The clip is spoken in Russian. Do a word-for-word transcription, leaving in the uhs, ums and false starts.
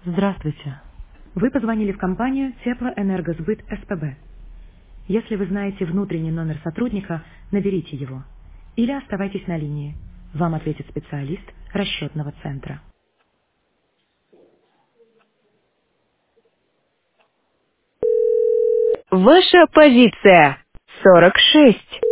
Здравствуйте. Вы позвонили в компанию Теплоэнергосбыт СПБ. Если вы знаете внутренний номер сотрудника, наберите его. Или оставайтесь на линии. Вам ответит специалист расчетного центра. Ваша позиция сорок шесть.